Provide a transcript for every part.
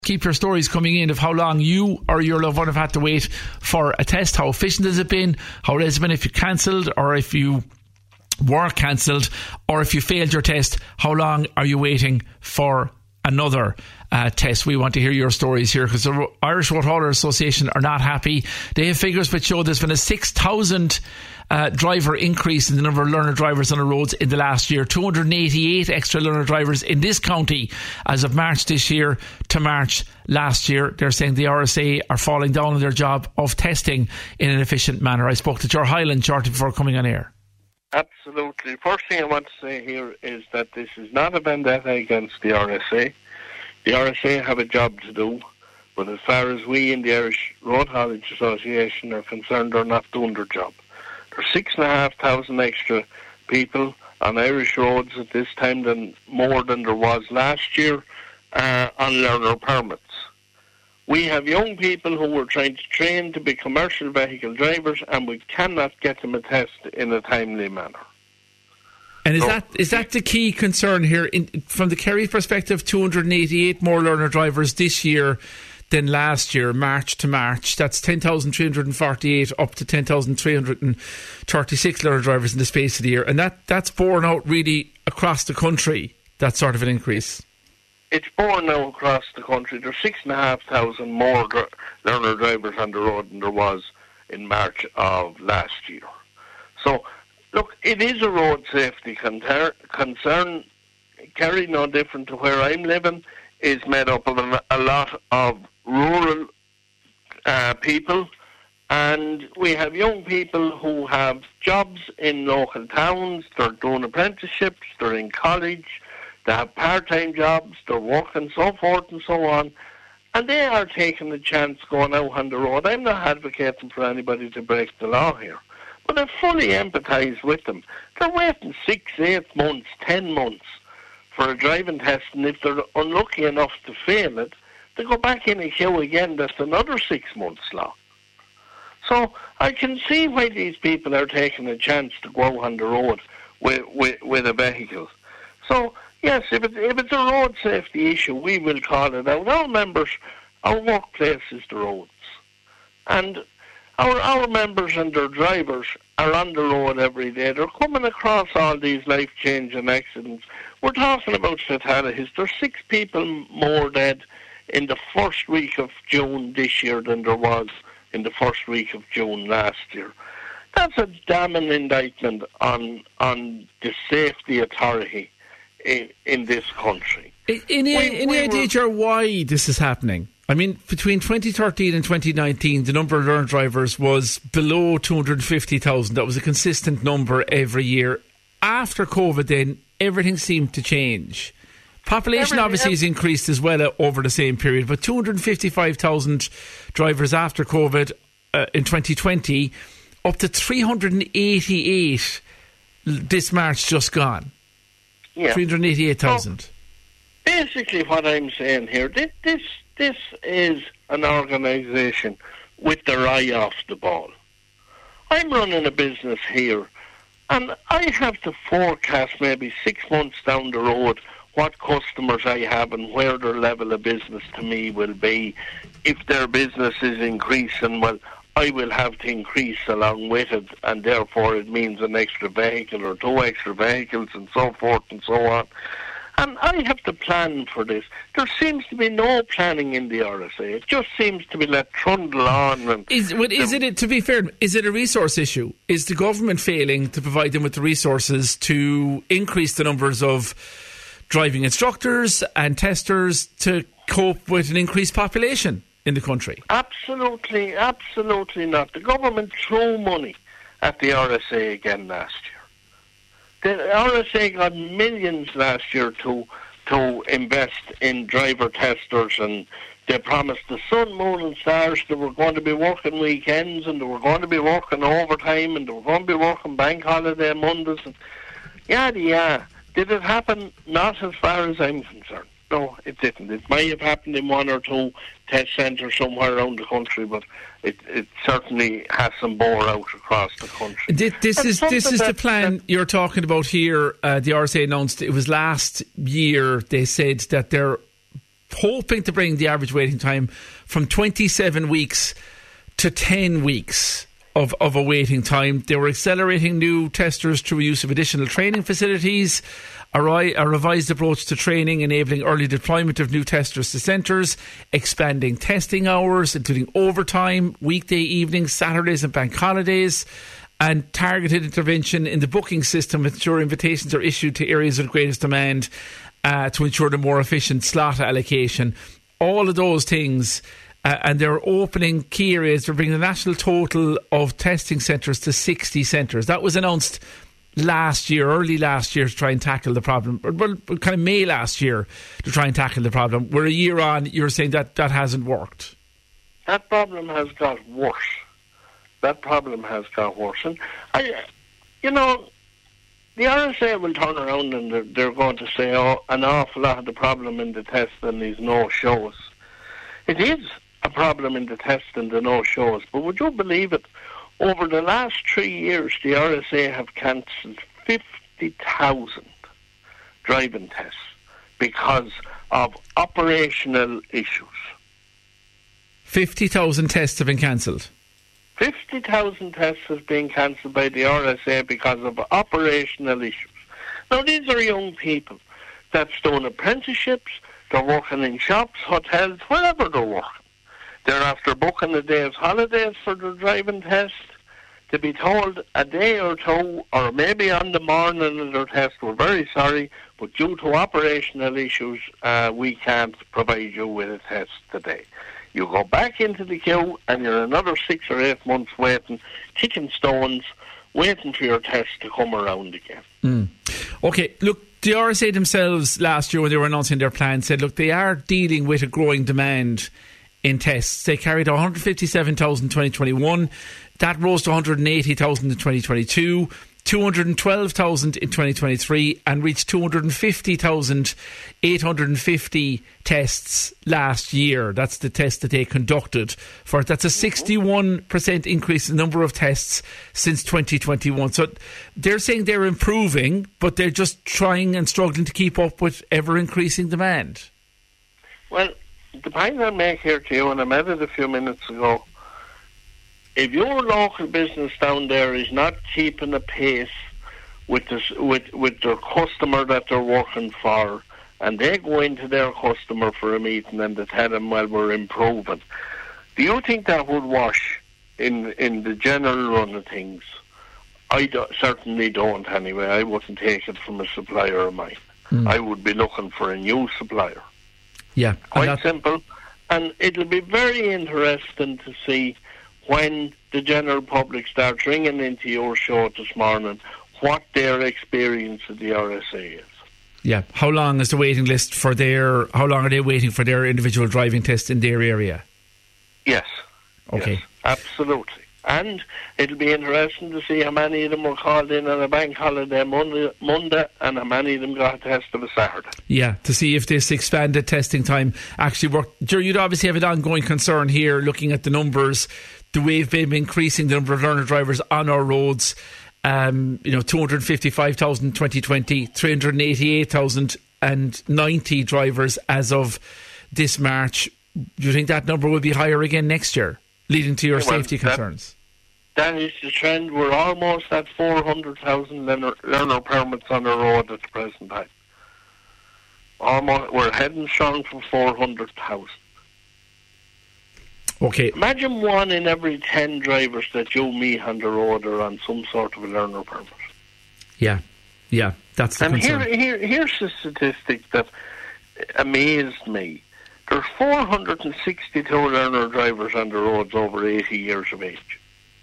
Keep your stories coming in of how long you or your loved one have had to wait for a test. How efficient has it been? How has it been if you cancelled, or if you were cancelled, or if you failed your test, how long are you waiting for another test? We want to hear your stories here, because the Irish Road Hauler Association are not happy. They have figures which show there's been a 6,000 driver increase in the number of learner drivers on the roads in the last year. 288 extra learner drivers in this county as of March this year to March last year. They're saying the RSA are falling down on their job of testing in an efficient manner. I spoke to Ger Hyland shortly before coming on air. Absolutely. First thing I want to say here is that this is not a vendetta against the RSA. The RSA have a job to do, but as far as we in the Irish Road Haulage Association are concerned, they're not doing their job. There's 6,500 extra people on Irish roads at this time than more than there was last year on learner permits. We have young people who we're trying to train to be commercial vehicle drivers, and we cannot get them a test in a timely manner. And is that the key concern here? From the Kerry perspective, 288 more learner drivers this year than last year, March to March. That's 10,348 up to 10,336 learner drivers in the space of the year. And that's borne out really across the country, that sort of an increase. It's borne out across the country. There's 6,500 more learner drivers on the road than there was in March of last year. So, look, it is a road safety concern. Kerry, no different to where I'm living, is made up of a lot of rural people, and we have young people who have jobs in local towns. They're doing apprenticeships, they're in college, they have part-time jobs, they're working, so forth and so on, and they are taking the chance going out on the road. I'm not advocating for anybody to break the law here, but I fully empathise with them. They're waiting 6, 8 months, 10 months for a driving test, and if they're unlucky enough to fail it, they go back in a queue again. That's another 6 months long. So I can see why these people are taking a chance to go out on the road with a vehicle. So yes, if it's a road safety issue, we will call it out. Our members, our workplace is the roads, and our members and their drivers are on the road every day. They're coming across all these life-changing accidents. We're talking about fatalities. There's 6 people more dead in the first week of June this year than there was in the first week of June last year. That's a damning indictment on the safety authority in this country. Any idea why this is happening? I mean, between 2013 and 2019, the number of learner drivers was below 250,000. That was a consistent number every year. After COVID, then, everything seemed to change. Population obviously has increased as well over the same period, but 255,000 drivers after COVID in 2020, up to 388 this March just gone. Yeah. 388,000. So, basically what I'm saying here, this is an organisation with their eye off the ball. I'm running a business here, and I have to forecast maybe 6 months down the road what customers I have and where their level of business to me will be. If their business is increasing, well, I will have to increase along with it, and therefore it means an extra vehicle or 2 extra vehicles and so forth and so on. And I have to plan for this. There seems to be no planning in the RSA. It just seems to be let trundle on. And to be fair, is it a resource issue? Is the government failing to provide them with the resources to increase the numbers of driving instructors and testers to cope with an increased population in the country? Absolutely not. The government threw money at the RSA again last year. The RSA got millions last year to invest in driver testers, and they promised the sun, moon and stars. They were going to be working weekends, and they were going to be working overtime, and they were going to be working bank holiday Mondays, and yada. Did it happen? Not as far as I'm concerned. No, it didn't. It might have happened in 1 or 2 test centres somewhere around the country, but it certainly hasn't bore out across the country. This is the plan you're talking about here. The RSA announced it was last year. They said that they're hoping to bring the average waiting time from 27 weeks to 10 weeks of a waiting time. They were accelerating new testers through use of additional training facilities, a revised approach to training, enabling early deployment of new testers to centres, expanding testing hours, including overtime, weekday evenings, Saturdays and bank holidays, and targeted intervention in the booking system to ensure invitations are issued to areas of greatest demand to ensure the more efficient slot allocation. All of those things. And they're opening key areas. They're bringing the national total of testing centres to 60 centres. That was announced early last year, to try and tackle the problem. Well, kind of May last year to try and tackle the problem. We're a year on, you're saying that hasn't worked. That problem has got worse. And, the RSA will turn around and they're going to say, an awful lot of the problem in the testing is no-shows. It is a problem in the test and the no-shows, but would you believe it? Over the last 3 years, the RSA have cancelled 50,000 driving tests because of operational issues. 50,000 tests have been cancelled? 50,000 tests have been cancelled by the RSA because of operational issues. Now, these are young people that's doing apprenticeships, they're working in shops, hotels, wherever they're working. They're after booking a day's holidays for their driving test. To be told a day or two, or maybe on the morning of their test, we're very sorry, but due to operational issues, we can't provide you with a test today. You go back into the queue and you're another 6 or 8 months waiting, kicking stones, waiting for your test to come around again. OK, look, the RSA themselves last year when they were announcing their plan said, look, they are dealing with a growing demand in tests. They carried 157,000 in 2021. That rose to 180,000 in 2022, 212,000 in 2023, and reached 250,850 tests last year. That's the test that they conducted for it. That's a 61% increase in the number of tests since 2021. So they're saying they're improving, but they're just trying and struggling to keep up with ever-increasing demand. Well, the point I make here to you, and I made it a few minutes ago, if your local business down there is not keeping a pace with their customer that they're working for, and they go into their customer for a meeting and they tell them, well, we're improving, do you think that would wash in the general run of things? I certainly don't anyway. I wouldn't take it from a supplier of mine. I would be looking for a new supplier. Yeah, quite simple. And it'll be very interesting to see when the general public starts ringing into your show this morning what their experience of the RSA is. Yeah. How long is the waiting list for how long are they waiting for their individual driving test in their area? Yes. Okay. Yes, absolutely. And it'll be interesting to see how many of them were called in on a bank holiday Monday and how many of them got a test of a Saturday. Yeah, to see if this expanded testing time actually worked. You'd obviously have an ongoing concern here looking at the numbers, the way we've been increasing the number of learner drivers on our roads. 255,000 in 2020, 388,090 drivers as of this March. Do you think that number will be higher again next year, leading to your safety concerns? That is the trend. We're almost at 400,000 learner permits on the road at the present time. We're heading strong for 400,000. Okay. Imagine 1 in every 10 drivers that you meet on the road are on some sort of a learner permit. Yeah, that's the concern. And here's the statistic that amazed me. There's 462 learner drivers on the roads over 80 years of age.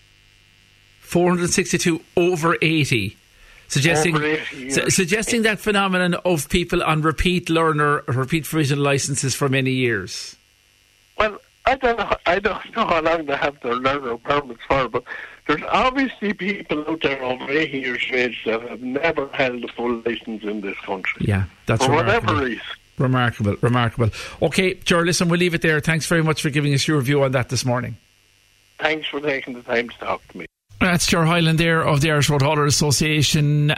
462 over 80? Suggesting that phenomenon of people on repeat provisional licences for many years. Well, I don't know how long they have their learner permits for, but there's obviously people out there over 80 years of age that have never held a full licence in this country. Yeah, that's for remarkable. Whatever reason. Remarkable. Okay, Ger, listen, we'll leave it there. Thanks very much for giving us your view on that this morning. Thanks for taking the time to talk to me. That's Ger Hyland there of the Irish Road Haulers Association.